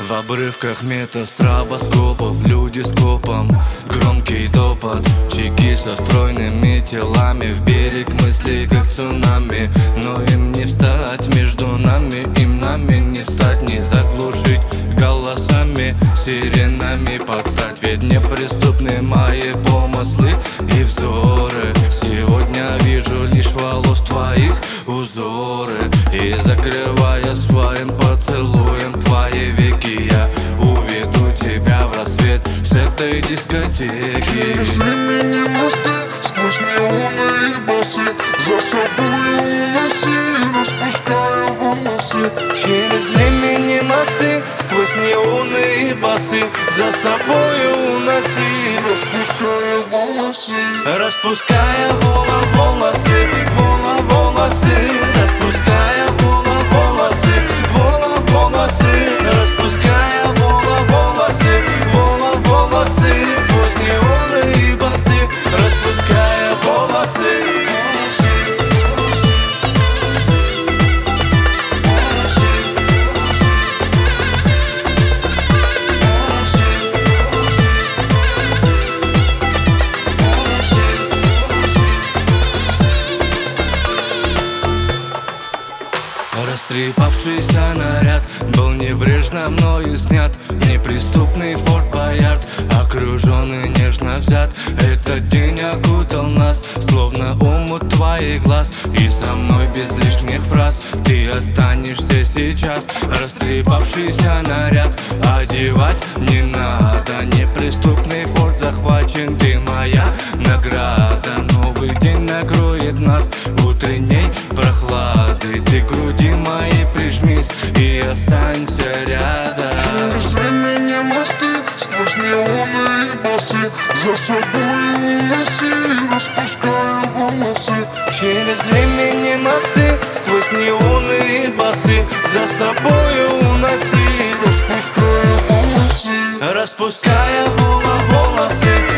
В обрывках метастробоскопов люди скопом, громкий топот, чеки со стройными телами. В берег мысли как цунами, но им не встать между нами. Им нами не стать, не заглушить голосами, сиренами подстать. Ведь неприступны мои помыслы и взоры. Сегодня вижу лишь волос твоих узоры. И закрывая своим поцелуем твои веки, я уведу тебя в рассвет с этой дискотеки. Через времени мосты, сквозь неоны и басы, за собой уноси, распуская волосы. Через времени мосты, сквозь неоны и басы, за собой уноси, Распуская волосы. распуская волосы, волосы, распуская волосы, волосы, распуская волосы, волосы, сквозь неоны и басы, распуская волосы. Растрепавшийся наряд был небрежно мною снят. Неприступный Форт Боярд, окруженный нежно взят. Этот день окутал нас, словно омут твоих глаз. И со мной без лишних фраз ты останешься сейчас. Растрепавшийся наряд одевать не надо. Неприступный форт захвачен, ты моя награда. Новый день накроет нас утренней прохладой. Ты к груди моей прижмись и останься рядом. Через времени мосты, сквозь неоны и басы, за собой уноси, распуская волосы. Через времени мосты, сквозь неоны и басы, за собою уноси, Распуская волосы. распуская волосы.